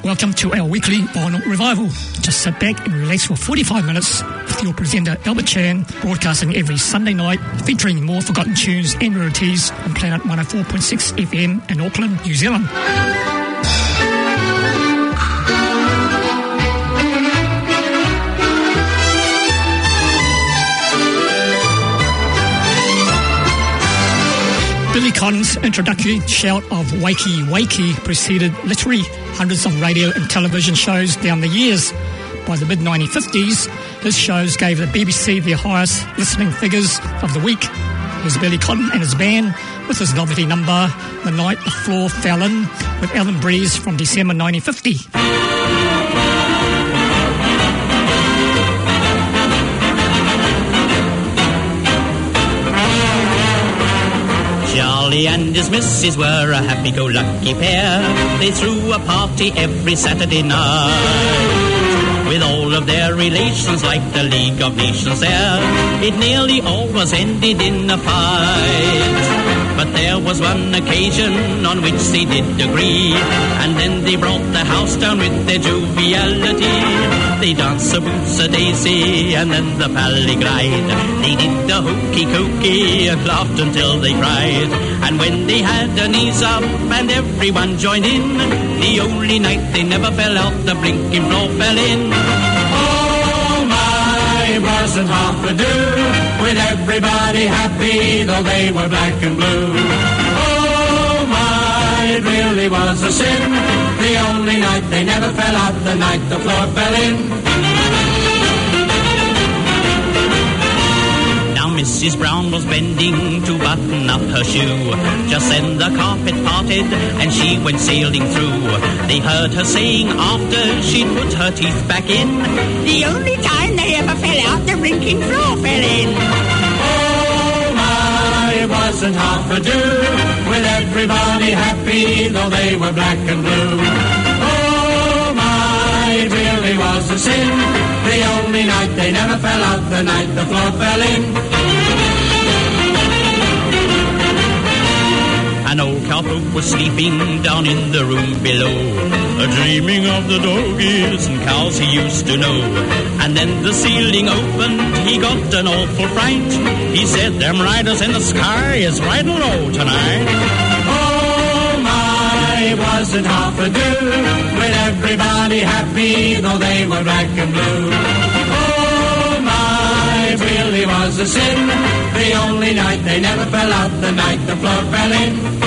Welcome to our weekly vinyl revival. Just sit back and relax for 45 minutes with your presenter Albert Chan, broadcasting every Sunday night, featuring more forgotten tunes and rarities on Planet 104.6 FM in Auckland, New Zealand. Billy Cotton's introductory shout of Wakey Wakey preceded literally hundreds of radio and television shows down the years. By the mid-1950s, his shows gave the BBC their highest listening figures of the week. Here's Billy Cotton and his band with his novelty number, The Night the Floor Fell In, with Alan Breeze from December 1950. Charlie and his missus were a happy-go-lucky pair. They threw a party every Saturday night, with all of their relations like the League of Nations there. It nearly always ended in a fight, but there was one occasion on which they did agree, and then they brought the house down with their joviality. They danced a boots a daisy and then the palligride. They did the hokey cokey and laughed until they cried. And when they had their knees up and everyone joined in, the only night they never fell out, the blinking floor fell in. Oh my, it wasn't half a do, with everybody happy though they were black and blue. Oh my, it really was a sin, the only night they never fell out, the night the floor fell in. Mrs. Brown was bending to button up her shoe. Just then the carpet parted and she went sailing through. They heard her saying after she'd put her teeth back in, the only time they ever fell out, the blinking floor fell in. Oh my, it wasn't half a do, with everybody happy though they were black and blue. Oh my, it really was a sin, the only night they never fell out, the night the floor fell in. An old cowpoke was sleeping down in the room below, dreaming of the doggies and cows he used to know. And then the ceiling opened, he got an awful fright. He said, them riders in the sky is riding low tonight. Oh my, it wasn't half a do, with everybody happy though they were black and blue. Oh my, it really was a sin, the only night they never fell out, the night the floor fell in.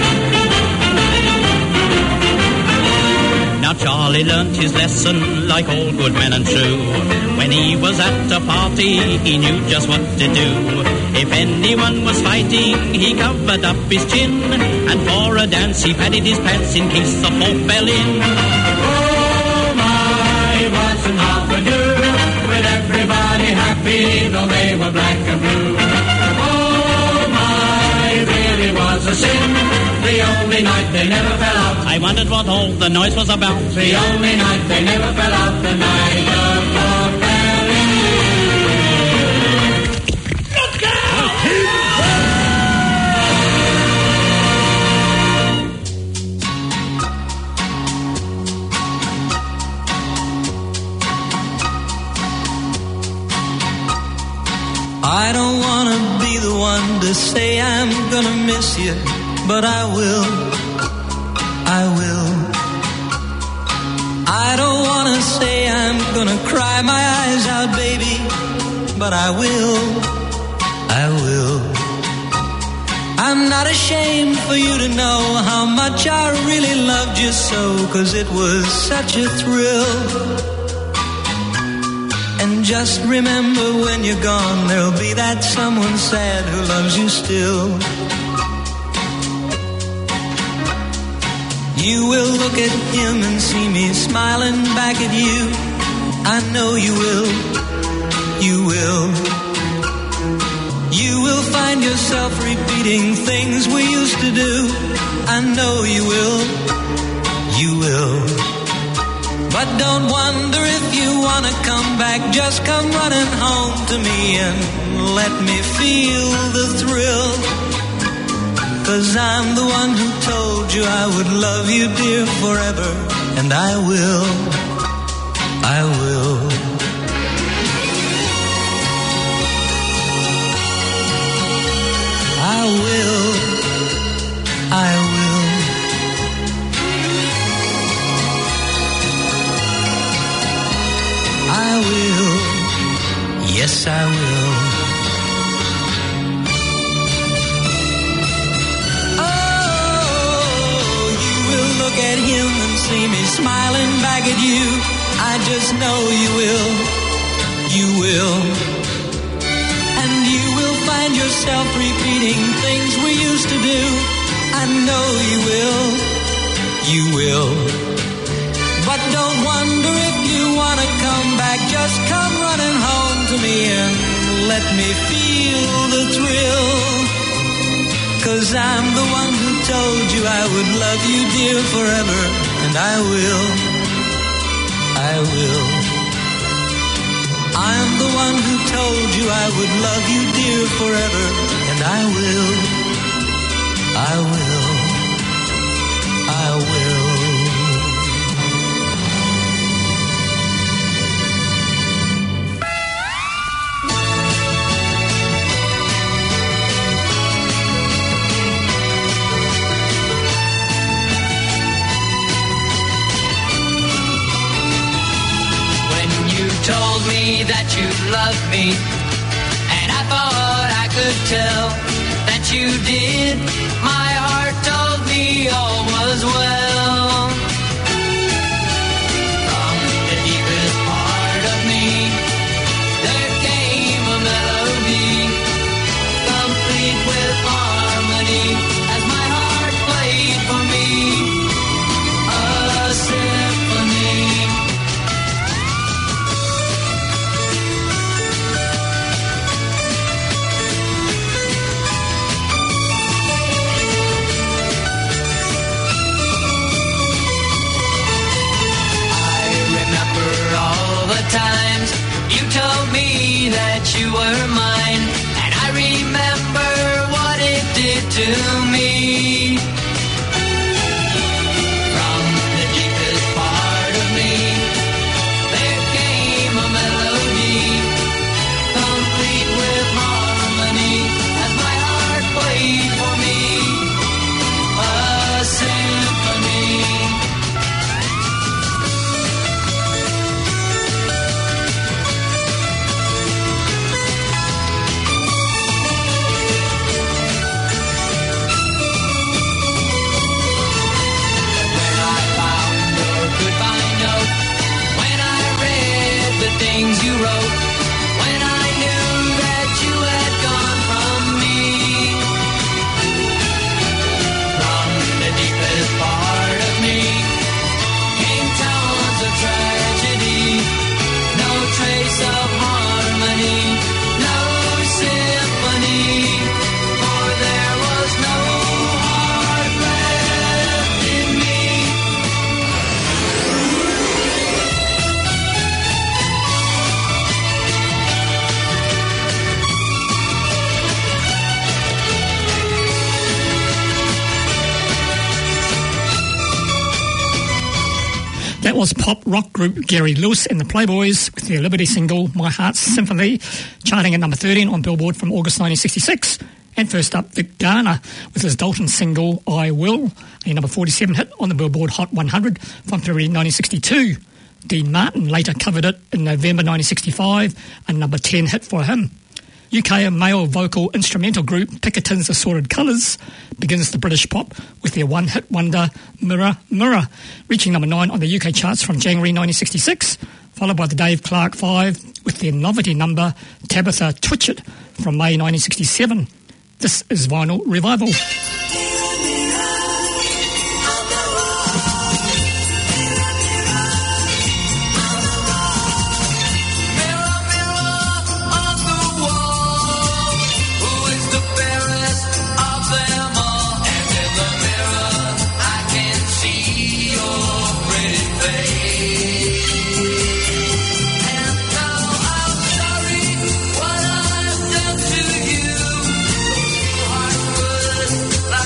Now Charlie learnt his lesson like all good men and true. When he was at a party, he knew just what to do. If anyone was fighting, he covered up his chin, and for a dance he padded his pants in case the floor fell in. Oh my, it wasn't half a do, with everybody happy though they were black and blue. Oh my, it really was a sin, the only night they never fell out. I wondered what all the noise was about. The only night they never fell out, the night the floor fell in. Look out! I don't want to be the one to say I'm gonna miss you, but I will. I don't want to say I'm gonna cry my eyes out, baby, but I will. I'm not ashamed for you to know how much I really loved you so, 'cause it was such a thrill. And just remember when you're gone, there'll be that someone sad who loves you still. You will look at him and see me smiling back at you. I know you will. You will. You will find yourself repeating things we used to do. I know you will. You will. But don't wonder if you want to come back. Just come running home to me and let me feel the thrill. 'Cause I'm the one who told you I would love you, dear, forever, and I will. I will. I will. I will. I will. Yes, I will. At him and see me smiling back at you. I just know you will. You will. And you will find yourself repeating things we used to do. I know you will. You will. But don't wonder if you want to come back. Just come running home to me and let me feel the thrill. 'Cause I'm the one who told you I would love you, dear, forever, and I will. I will. I'm the one who told you I would love you, dear, forever, and I will. I will. I will. Told me that you loved me, and I thought I could tell that you did. My heart told me all was well. From the deepest part of me, there came a melody, complete with harmony, as my heart played for me a symphony. Times you told me that you were mine, and I remember what it did to me. From the deepest part of me, there came a melody, complete with harmony, as my heart played for me a symphony. Things you wrote, when I knew that you had gone from me. From the deepest part of me came tones of tragedy, no trace of harmony, no symphony, for there was no heart left in me. That was pop rock group Gary Lewis and the Playboys with their Liberty single, My Heart's Symphony, charting at number 13 on Billboard from August 1966. And first up, Vic Garner with his Dalton single, I Will, a number 47 hit on the Billboard Hot 100 from February 1962. Dean Martin later covered it in November 1965, a number 10 hit for him. UK male vocal instrumental group Pinkerton's Assorted Colours begins the British pop with their one-hit wonder Mirror Mirror, reaching number 9 on the UK charts from January 1966, followed by the Dave Clark 5 with their novelty number Tabitha Twitchit from May 1967. This is Vinyl Revival. What I've done to you, heart would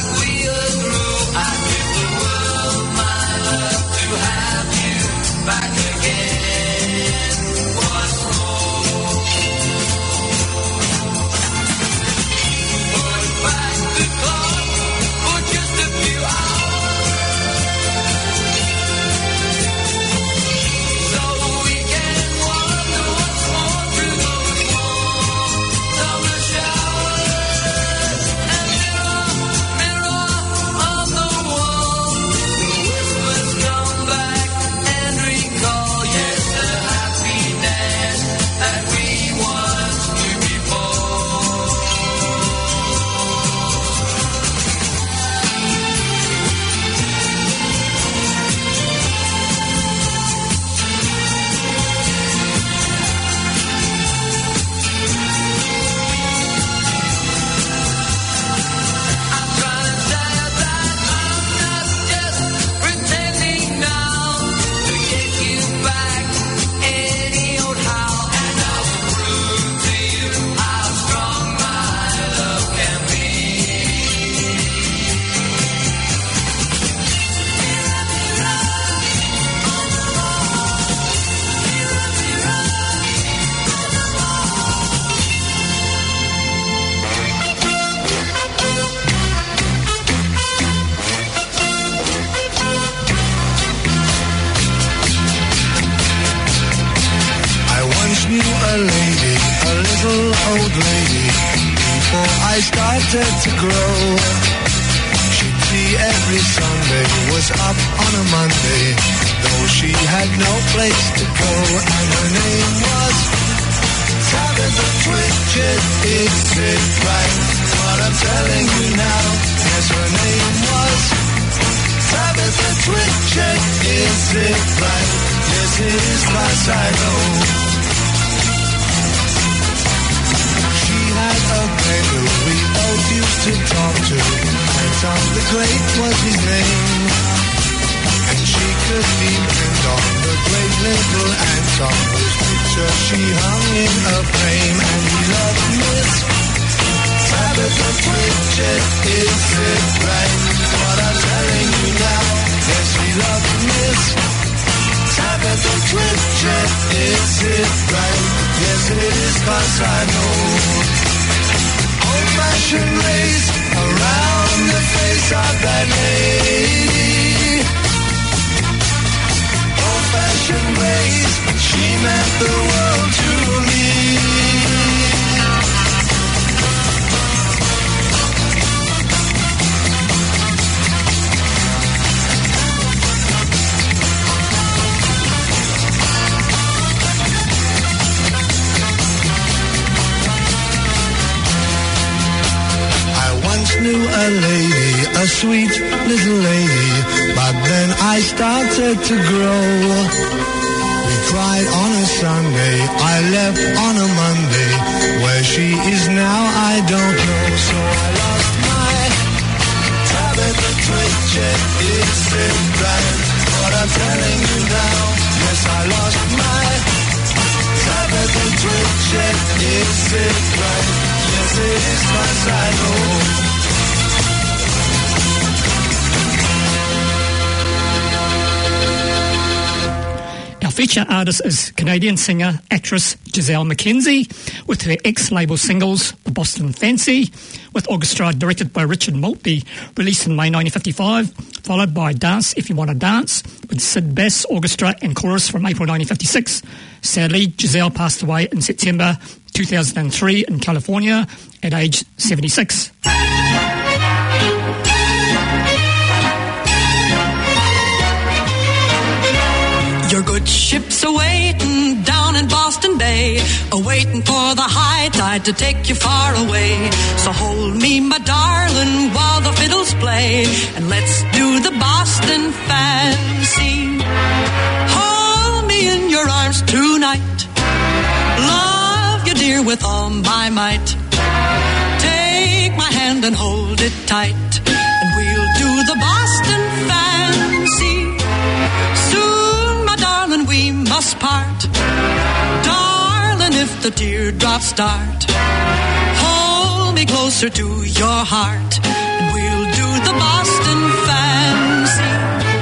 I started to grow. She'd see every Sunday, was up on a Monday, though she had no place to go, and her name was Tabitha Twitchett. Is it right what I'm telling you now? Yes, her name was Tabitha Twitchett. Is it right? Yes, it is, 'cause I know. She had a friend who we both used to talk to, and Tom the Great was his name. And she could be pinned on the great little Anton, whose picture she hung in a frame. And he loved Miss Tabitha Twitchett. Is it right what I'm telling you now? Yes, he loved Miss Tabitha Twitchett. Is it right? Yes, it is, 'cause I know. Old-fashioned rays around the face of that lady. Old-fashioned ways, she meant the world to me. I once knew a lady, a sweet little lady, but then I started to grow. We cried on a Sunday, I left on a Monday. Where she is now, I don't know. So I lost my Tabitha Twitchett. Is it right what I'm telling you now? Yes, I lost my Tabitha Twitchett. Is it right? Yes, it is, 'cause I know. Feature artist is Canadian singer, actress Giselle McKenzie, with her ex-label singles, The Boston Fancy, with orchestra directed by Richard Maltby, released in May 1955, followed by Dance If You Want to Dance, with Sid Bass Orchestra and Chorus from April 1956. Sadly, Giselle passed away in September 2003 in California at age 76. Your good ship's a-waiting down in Boston Bay, a-waiting for the high tide to take you far away. So hold me, my darling, while the fiddles play, and let's do the Boston Fancy. Hold me in your arms tonight, love you, dear, with all my might. Take my hand and hold it tight, and we'll do the Boston Fancy. Soon, my darling, we must part. Darling, if the teardrops start, hold me closer to your heart, and we'll do the Boston Fancy.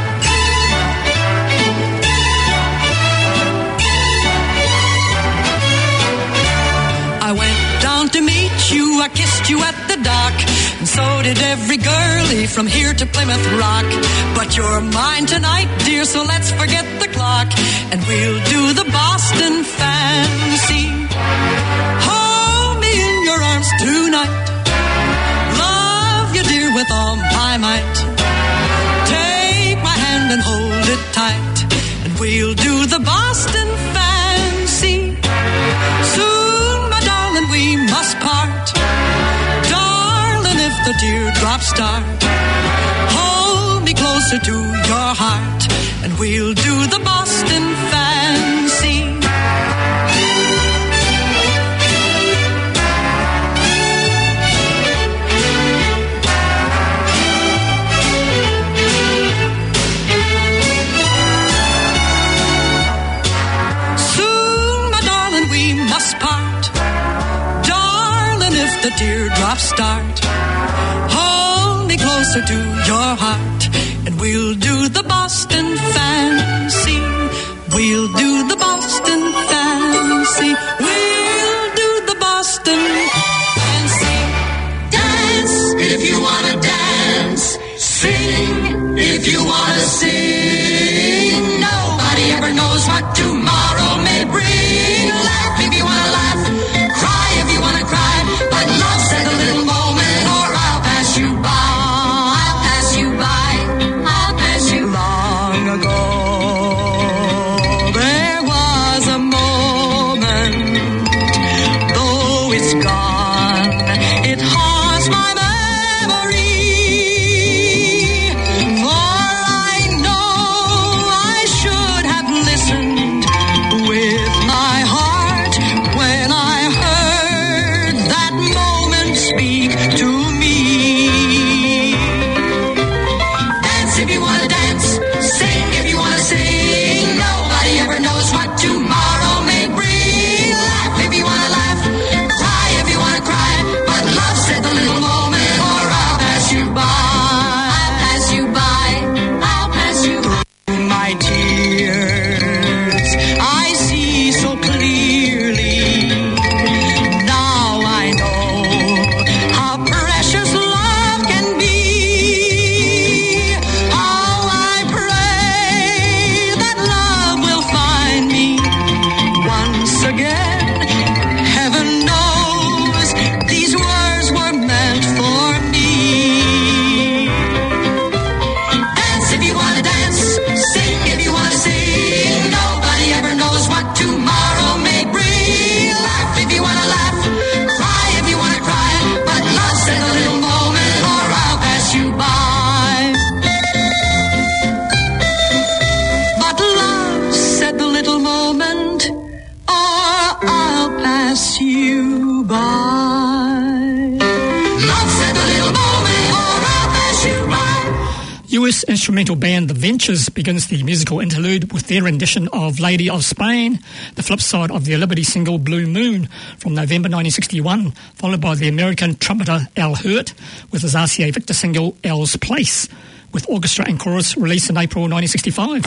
I went down to meet you, I kissed you at the dock, and so did every girlie from here to Plymouth Rock. But you're mine tonight, dear, so let's forget the clock, and we'll do the Boston Fancy. Hold me in your arms tonight, love you, dear, with all my might. Take my hand and hold it tight, and we'll do the Boston Fancy. Soon, my darling, we must part. Darling, if the teardrops start, hold me closer to your heart, and we'll do the Boston Fancy. The teardrops start, hold me closer to your heart, and we'll do the Boston Fancy. We'll do the Boston Fancy. We'll do the Boston Fancy. Dance if you want to dance. Sing if you want to sing. Nobody ever knows what tomorrow may bring. Laugh if you want to laugh. Cry if you want to cry. But love said a little more. Swiss instrumental band The Ventures begins the musical interlude with their rendition of Lady of Spain, the flip side of their Liberty single Blue Moon from November 1961, followed by the American trumpeter Al Hirt with his RCA Victor single Al's Place, with orchestra and chorus released in April 1965.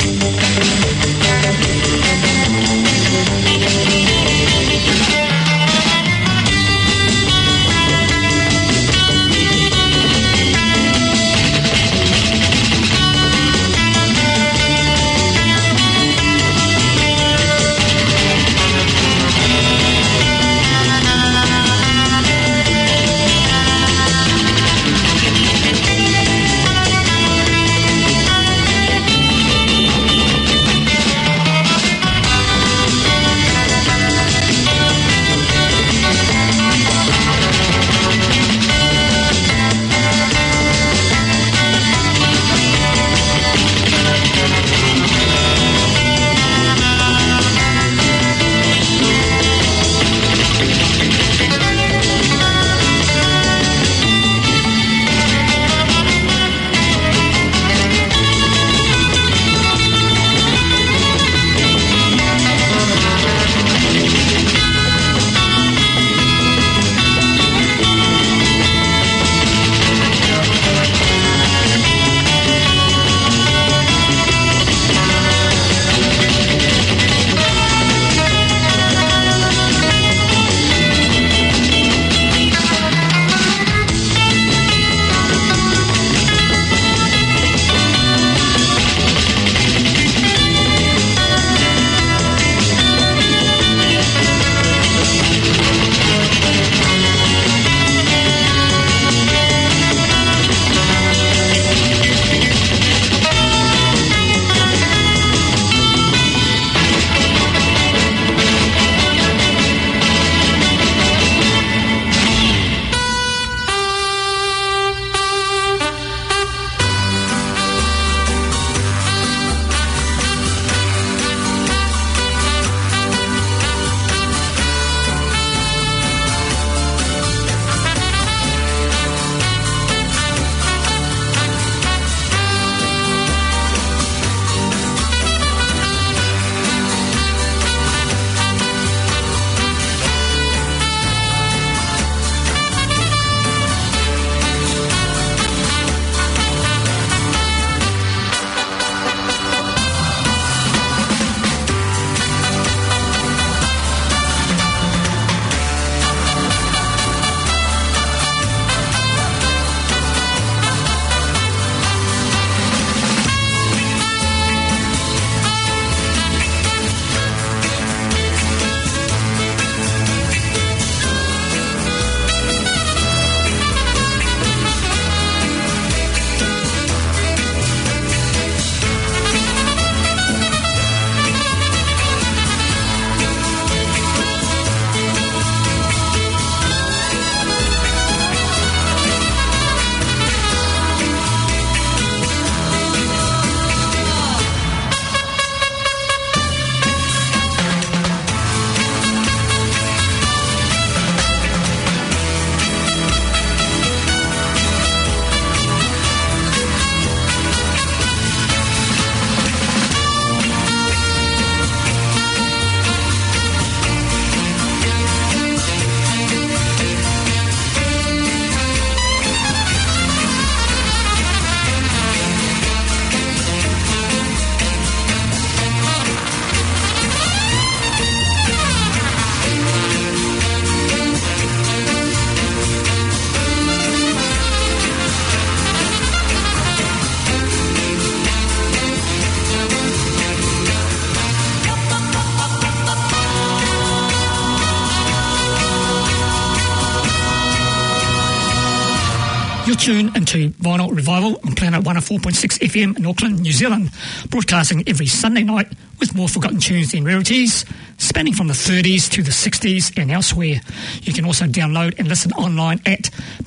You're tuned into Vinyl Revival on Planet 104.6 FM in Auckland, New Zealand, broadcasting every Sunday night with more forgotten tunes and rarities, spanning from the 30s to the 60s and elsewhere. You can also download and listen online at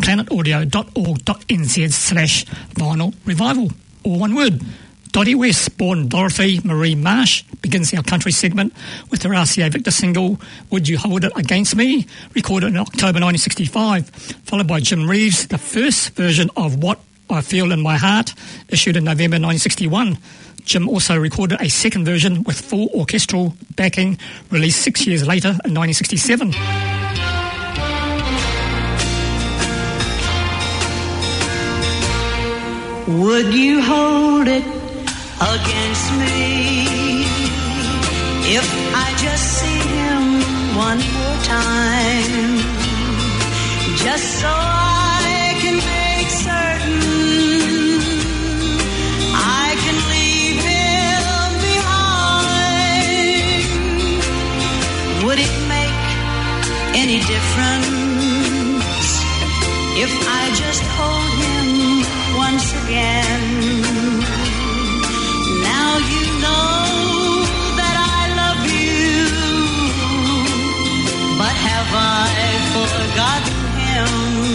planetaudio.org.nz/Vinyl Revival, all one word. Dottie West, born Dorothy Marie Marsh, begins our country segment with her RCA Victor single, Would You Hold It Against Me?, recorded in October 1965, followed by Jim Reeves, the first version of What I Feel in My Heart, issued in November 1961. Jim also recorded a second version with full orchestral backing, released 6 years later in 1967. Would you hold it against me if I just see him one more time, just so I can make certain I can leave him behind? Would it make any difference if I just hold him once again? Now you know that I love you, but have I forgotten him?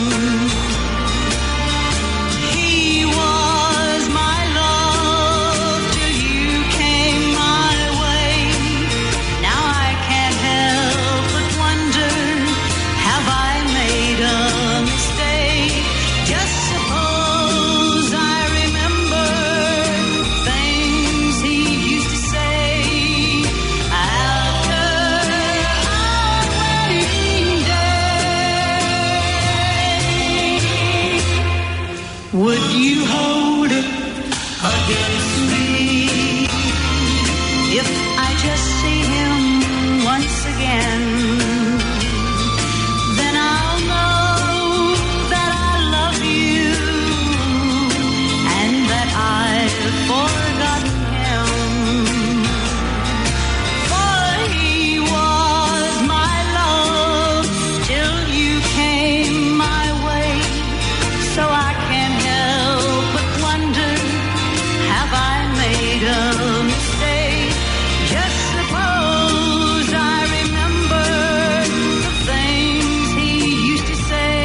He was my love till you came my way. Now I can't help but wonder, have I made a mistake? Just suppose I remember things he used to say after our wedding day. Would you hold it against me if I just see him once again? Then I'll know that I love you and that I've forgotten him. For he was my love till you came my way. So I can't help but wonder, have I made a mistake? Just suppose I remember the things he used to say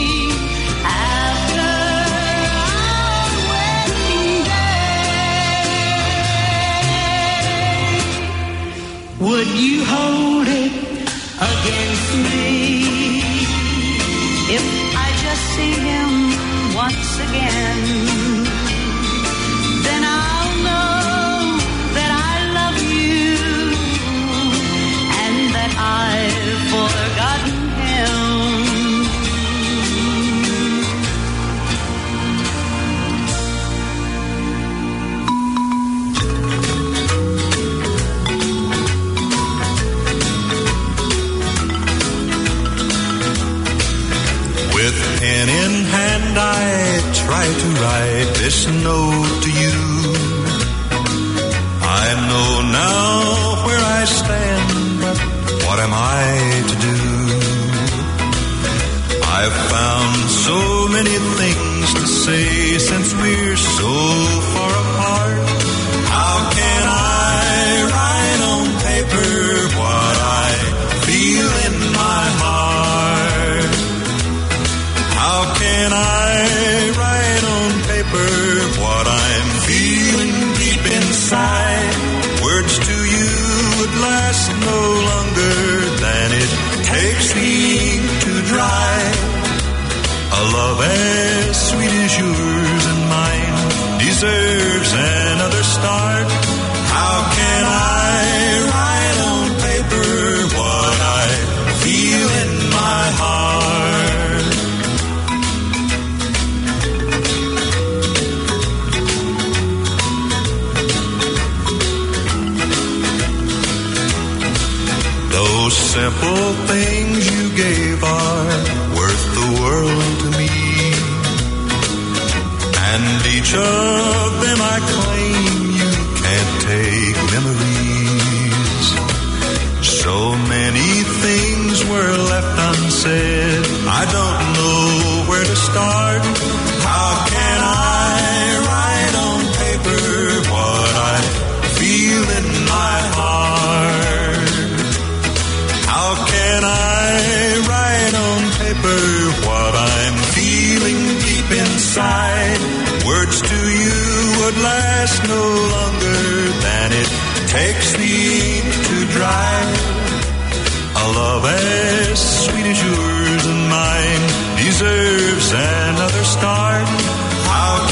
after our wedding day. Would you hold it against me if I just see him once again? Then I'll know that I love you and that I've forgotten him. With pen in hand, I try to write this note to you. I know now where I stand, but what am I to do? I've found so many things to say since we're so far apart. How can I write on paper what I feel in my heart? How can I write on paper what I'm feeling deep inside? Words to you would last no longer than it takes the ink to dry. A love as sweet as yours and mine deserves another start. How can I write on paper what I feel in my heart? Those simple things you gave are worth the world to me, and each of them I claim you can't take memories. So many things were left unsaid, I don't know where to start. How can I write on paper what I feel in my heart? How can I write on paper what I'm feeling deep inside? Words to you would last no longer than it takes the ink to dry. A love as sweet as yours and mine deserves another start. How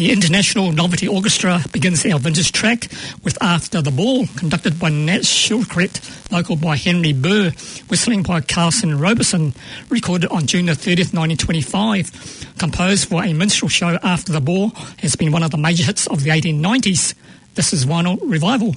The International Novelty Orchestra begins our vintage track with After the Ball, conducted by Nat Shilcret, vocal by Henry Burr, whistling by Carson Robeson, recorded on June the 30th, 1925. Composed for a minstrel show, After the Ball has been one of the major hits of the 1890s. This is Vinyl Revival.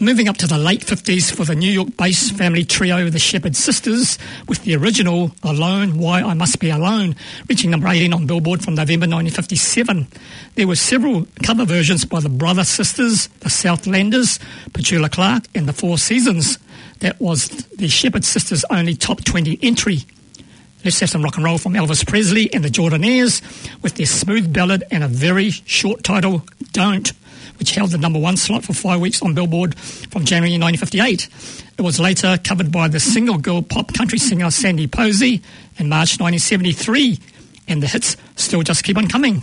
moving up to the late 50s for the New York-based family trio, the Shepherd Sisters, with the original Alone, Why I Must Be Alone, reaching number 18 on Billboard from November 1957. There were several cover versions by the Brother Sisters, the Southlanders, Petula Clark, and the Four Seasons. That was the Shepherd Sisters' only top 20 entry. Let's have some rock and roll from Elvis Presley and the Jordanaires with their smooth ballad and a very short title, Don't, which held the number 1 slot for 5 weeks on Billboard from January 1958. It was later covered by the single girl pop country singer Sandy Posey in March 1973, and the hits still just keep on coming.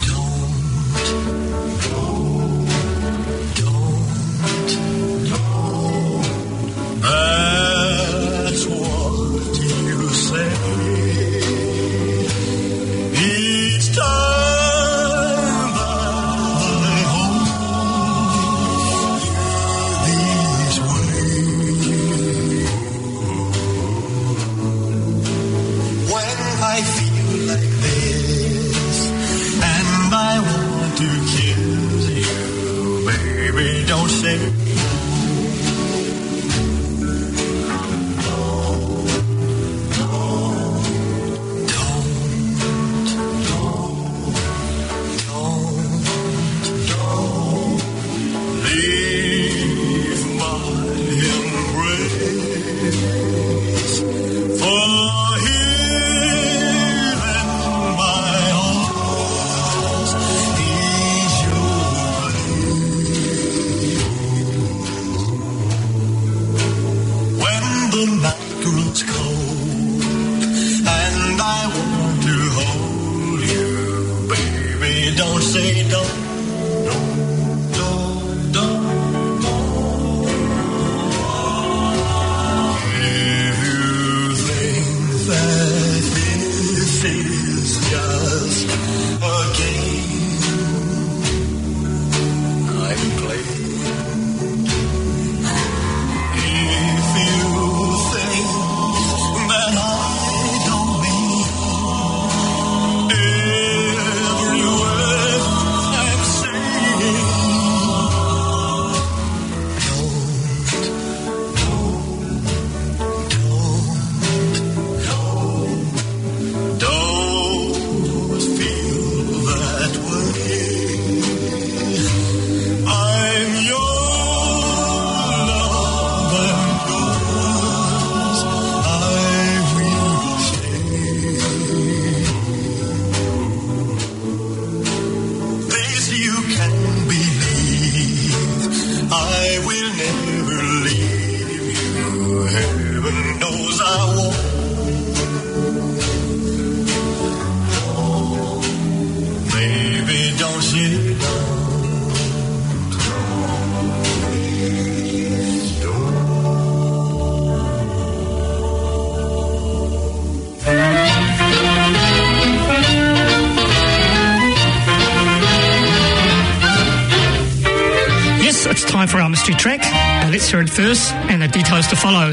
That's what you say each time I hold these ways. When I feel like this and I want to kiss you, baby, don't say For our mystery track, but let's hear it first and the details to follow.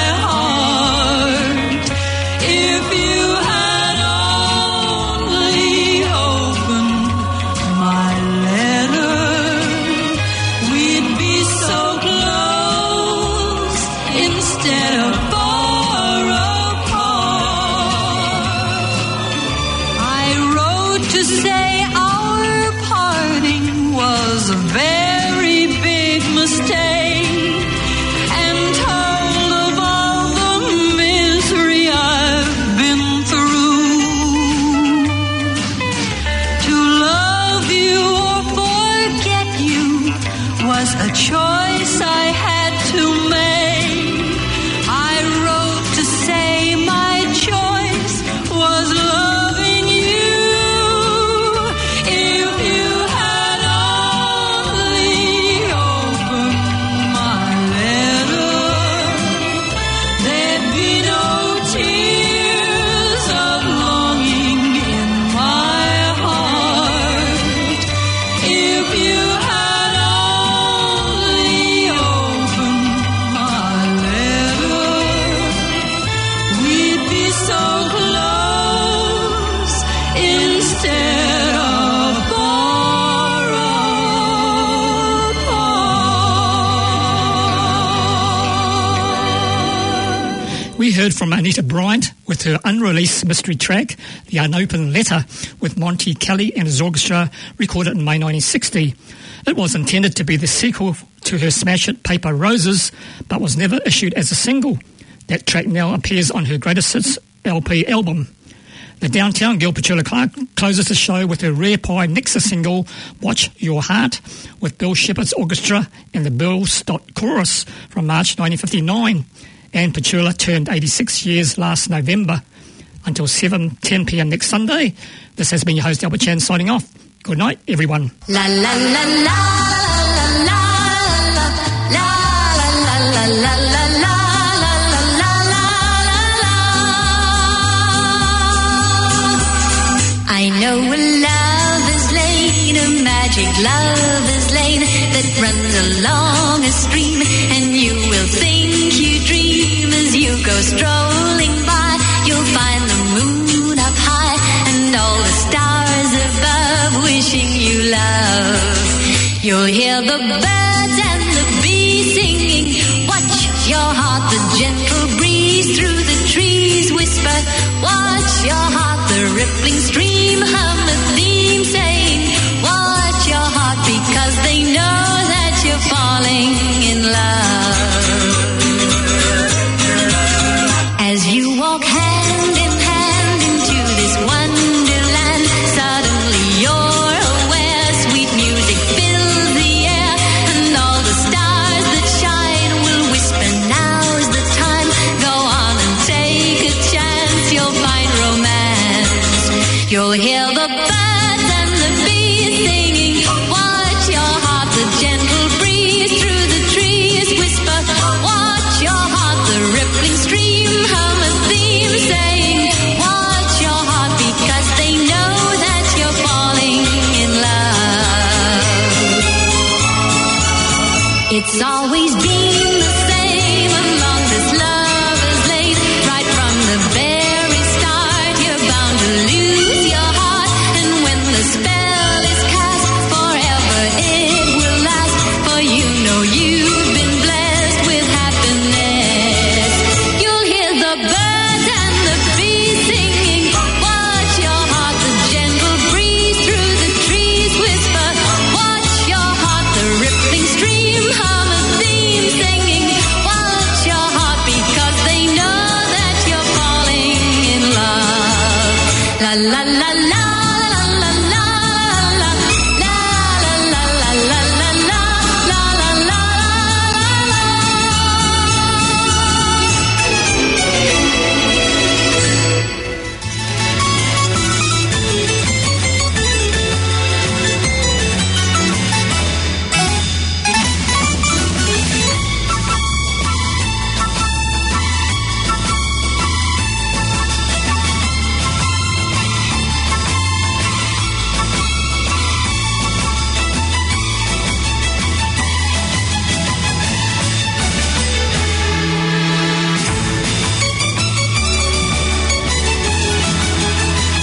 If you had only to say our parting was a very big mistake, and told of all the misery I've been through. To love you or forget you was a choice I had to make. I wrote to say my choice was loving you. If you had only opened my letter, there'd be no tears of longing in my heart. If you had only opened my letter, we'd be so close instead of far apart. We heard from Anita Bryant with her unreleased mystery track, The Unopened Letter, with Monty Kelly and his orchestra, recorded in May 1960. It was intended to be the sequel to her smash hit Paper Roses, but was never issued as a single. That track now appears on her Greatest Hits LP album. The Downtown Girl Petula Clark closes the show with her Rare Pie Nexus single, Watch Your Heart, with Bill Shepherd's orchestra and the Bill Stott Chorus from March 1959. And Petula turned 86 years last November. Until 7:10 p.m. next Sunday, this has been your host Albert Chan signing off. Good night, everyone. La la la la la la la la la la la. I know a lover's lane, a magic lover's lane that runs along a stream, and you will think you dream as you go strolling by. You'll find the moon up high and all the stars above wishing you love. You'll hear the birds and the bees singing. Watch your heart, the gentle breeze through the trees whisper. Watch your heart, the rippling stream hum a theme saying, watch your heart, because they know that you're falling in love. As you walk hand in hand into this wonderland, suddenly you're aware sweet music fills the air, and all the stars that shine will whisper, now's the time, go on and take a chance, you'll find romance. You'll hear the birds